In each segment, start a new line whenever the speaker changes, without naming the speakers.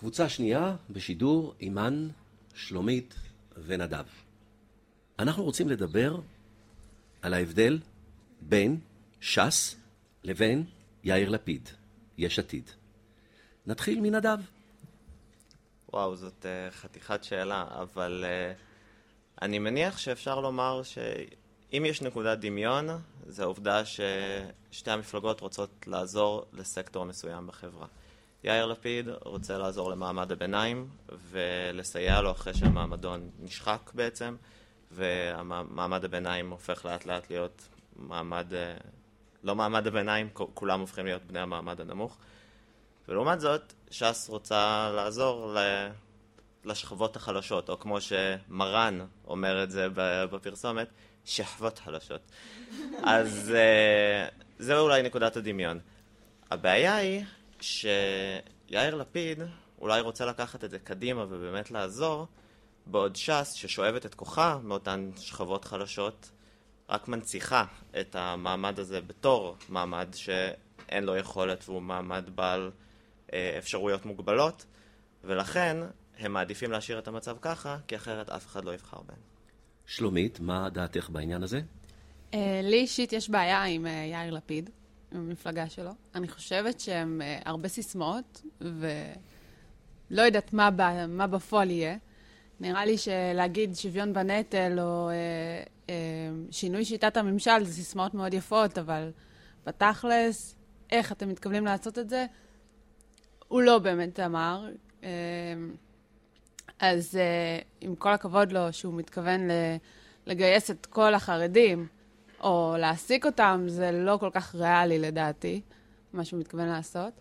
קבוצה שנייה בשידור אימן, שלומית ונדב. אנחנו רוצים לדבר על ההבדל בין ש"ס לבין יאיר לפיד, יש עתיד. נתחיל מנדב.
וואו, זאת חתיכת שאלה, אבל אני מניח שאפשר לומר שאם יש נקודת דמיון, זה העובדה ששתי המפלגות רוצות לעזור לסקטור מסוים בחברה. יאיר לפיד רוצה לעזור למעמד הביניים ולסייע לו אחרי שהמעמדו נשחק בעצם, ומעמד הביניים הופך לאט לאט להיות מעמד, לא מעמד הביניים, כולם הופכים להיות בני המעמד הנמוך. ולעומת זאת, ש"ס רוצה לעזור לשכבות החלשות, או כמו שמרן אומר את זה בפרסומת, שכבות חלשות. אז זה אולי נקודת הדמיון. הבעיה היא שיאיר לפיד אולי רוצה לקחת את זה קדימה ובאמת לעזור, בעוד ש"ס ששואבת את כוחה מאותן שכבות חלשות, רק מנציחה את המעמד הזה בתור מעמד שאין לו יכולת והוא מעמד בעל אפשרויות מוגבלות, ולכן הם מעדיפים להשאיר את המצב ככה, כי אחרת אף אחד לא יבחר בהם.
שלומית, מה דעתך בעניין הזה?
לי אישית יש בעיה עם יאיר לפיד, עם המפלגה שלו. אני חושבת שהם הרבה סיסמאות, ולא יודעת מה בפועל יהיה. נראה לי שלהגיד שוויון בנטל או שינוי שיטת הממשל זה סיסמאות מאוד יפות, אבל בתכלס, איך אתם מתכוונים לעשות את זה? הוא לא באמת אמר. אז עם כל הכבוד לו שהוא מתכוון לגייס את כל החרדים, או להעסיק אותם, זה לא כל כך ריאלי לדעתי, מה שהוא מתכוון לעשות.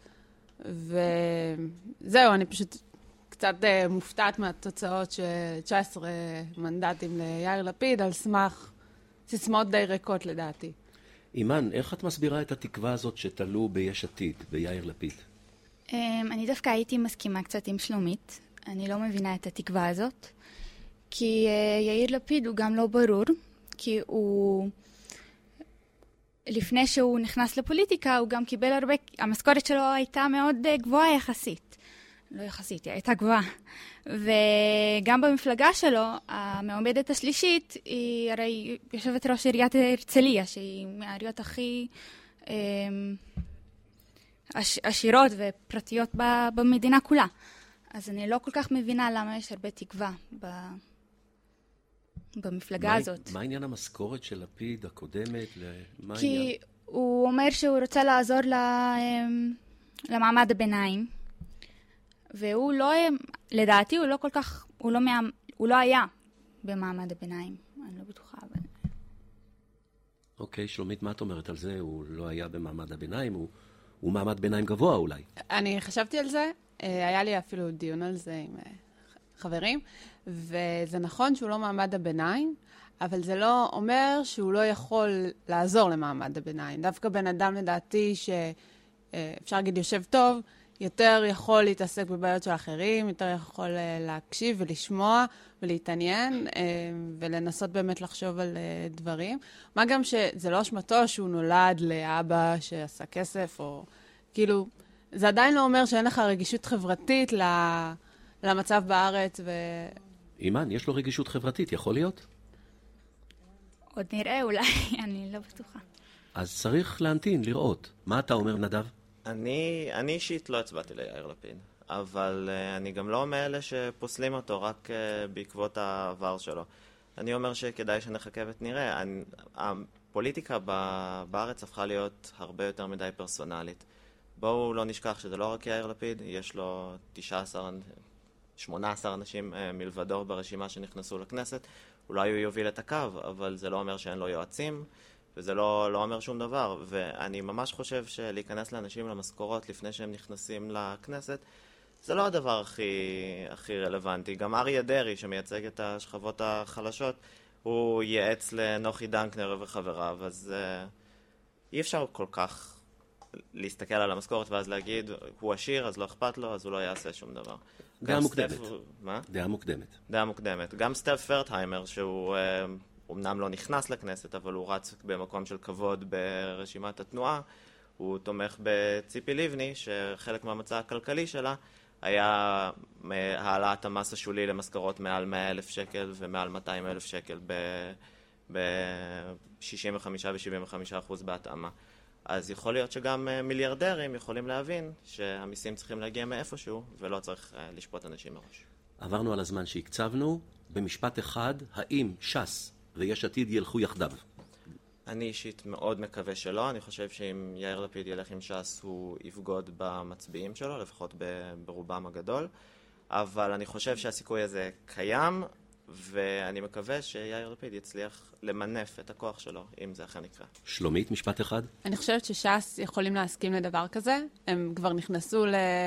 וזהו, אני פשוט קצת מופתעת מהתוצאות של 19 מנדטים ליאיר לפיד, על סמך סיסמאות די ריקות לדעתי.
אימן, איך את מסבירה את התקווה הזאת שתלו ביש עתיד, ביאיר לפיד?
אני דווקא הייתי מסכימה קצת עם שלומית. אני לא מבינה את התקווה הזאת, כי יאיר לפיד הוא גם לא ברור, כי הוא, לפני שהוא נכנס לפוליטיקה, הוא גם קיבל הרבה, המשכורת שלו הייתה מאוד גבוהה יחסית. לא יחסית, היא הייתה גבוהה. וגם במפלגה שלו, המעומדת השלישית, היא הרי יושבת ראש עיריית הרצליה, שהיא מהעיריות הכי עשירות ופרטיות במדינה כולה. אז אני לא כל כך מבינה למה יש הרבה תקווה במפלגה הזאת.
מה עניין המשכורת של לפיד הקודמת?
כי הוא אומר שהוא רוצה לעזור למעמד הביניים, והוא לא, לדעתי הוא לא כל כך, הוא לא היה במעמד הביניים. אני לא בטוחה, אבל...
אוקיי, שלומית, מה את אומרת על זה? הוא לא היה במעמד הביניים, הוא מעמד ביניים גבוה אולי.
אני חשבתי על זה, היה לי אפילו דיון על זה עם חברים, וזה נכון שהוא לא מעמד הביניים, אבל זה לא אומר שהוא לא יכול לעזור למעמד הביניים. דווקא בן אדם לדעתי שאפשר להגיד יושב טוב, יותר יכול להתעסק בבעיות של אחרים, יותר יכול להקשיב ולשמוע ולהתעניין ולנסות באמת לחשוב על דברים. מה גם שזה לא אשמתו שהוא נולד לאבא שעשה כסף, או כאילו, זה עדיין לא אומר שאין לך רגישות חברתית למצב בארץ.
אימן, יש לו רגישות חברתית, יכול להיות?
עוד נראה אולי, אני לא בטוחה.
אז צריך להמתין, לראות. מה אתה אומר, נדב?
אני אישית לא הצבעתי ליאיר לפיד, אבל אני גם לא מאלה שפוסלים אותו רק בעקבות העבר שלו. אני אומר שכדאי שנחכה ונראה. הפוליטיקה בארץ הפכה להיות הרבה יותר מדי פרסונלית. בואו לא נשכח שזה לא רק יאיר לפיד, יש לו 18 אנשים מלבדו ברשימה שנכנסו לכנסת. אולי הוא יוביל את הקו, אבל זה לא אומר שאין לו יועצים, וזה לא אומר שום דבר. ואני ממש חושב שלהיכנס לאנשים למשכורות לפני שהם נכנסים לכנסת, זה לא הדבר הכי רלוונטי. גם אריה דרעי, שמייצג את השכבות החלשות, הוא ייעץ לנוחי דנקנר וחבריו, אז אי אפשר כל כך להסתכל על המשכורת ואז להגיד, הוא עשיר, אז לא אכפת לו, אז הוא לא יעשה שום דבר.
דעה מוקדמת.
מה?
דעה מוקדמת.
דעה מוקדמת. גם סטף פרטהיימר, שהוא אמנם לא נכנס לכנסת, אבל הוא רץ במקום של כבוד ברשימת התנועה, הוא תומך בציפי לבני, שחלק מהמצע הכלכלי שלה היה העלאת המס השולי למשכורות מעל 100,000 שקל ומעל 200,000 שקל ב-65% ו-75% בהתאמה. אז יכול להיות שגם מיליארדרים יכולים להבין שהמיסים צריכים להגיע מאיפשהו, ולא צריך לשפוט אנשים מראש.
עברנו על הזמן שהקצבנו. במשפט אחד, האם ש"ס ויש עתיד ילכו יחדיו?
אני אישית מאוד מקווה שלא. אני חושב שאם יאיר לפיד ילך עם ש"ס, הוא יבגוד במצביעים שלו, לפחות ברובם הגדול. אבל אני חושב שהסיכוי הזה קיים, ואני מקווה שיאיר לפיד יצליח למנף את הכוח שלו, אם זה אכן יקרה.
שלומית, משפט אחד.
אני חושבת שש"ס יכולים להסכים לדבר כזה. הם כבר נכנסו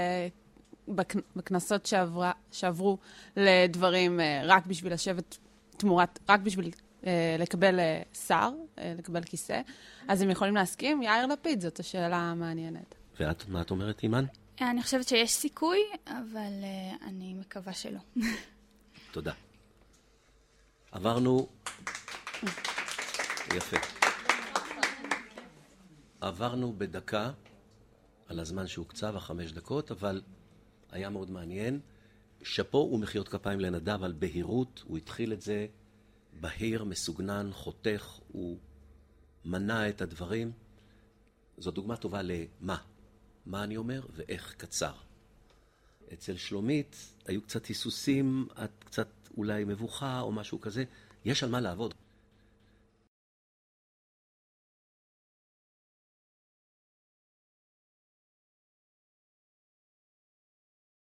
בכנסות שעברו לדברים רק בשביל לשבת תמורת, רק בשביל לקבל שר, לקבל כיסא. אז הם יכולים להסכים. יאיר לפיד, זאת השאלה המעניינת.
ואת, מה את אומרת, אימן?
אני חושבת שיש סיכוי, אבל אני מקווה שלא.
תודה. עברנו... יפה. עברנו בדקה על הזמן שהוקצב, 5 דקות, אבל היה מאוד מעניין. שפו ומחיאות כפיים לנדב על בהירות, הוא התחיל את זה בהיר, מסוגנן, חותך, הוא מנע את הדברים. זו דוגמה טובה למה. מה אני אומר ואיך קצר. אצל שלומית היו קצת היסוסים, את קצת אולי מבוכה או משהו כזה. יש על מה לעבוד.